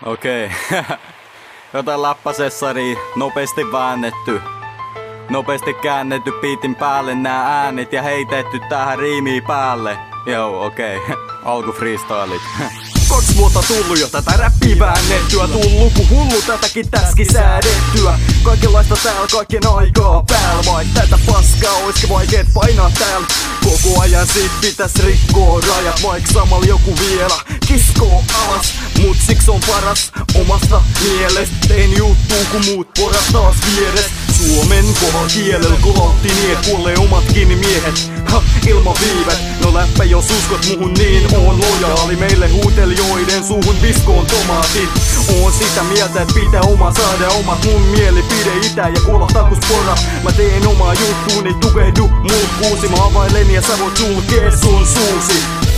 Okei. Jotain läppäsessaria, nopeasti väännetty. Nopeasti käännetty biitin päälle nää äänet ja heitetty tähän riimiin päälle. Joo, okei. Alku freestylit. 2 vuotta tullu jo tätä räppiä väännettyä. Tullu ku hullu tätäkin täskin säädettyä. Kaikenlaista täällä kaikkien aikaa päällä. Vaik tätä paskaa oiske vaikeet painaa täällä. Koko ajan sit pitäis rikkoo rajat. Vaik samal joku vielä kiskoo alas. Mut siks on paras omasta mielestä. Tein juttuu ku muut poras taas vieres. Suomen kova kielellä kohautti niin et kuolee omatkin miehet. Ha, ilman viivet. No läppä jos uskot muhun niin on lojaali. Meille huutelijoiden suuhun viskoon tomaatit. Oon sitä mieltä et pitää oma saada omat mun mielipide itä ja kolahtaa kus pora. Mä teen omaa juttuuni tukehdu muut kuusi. Mä availen ja sä voit sulkee sun suusi.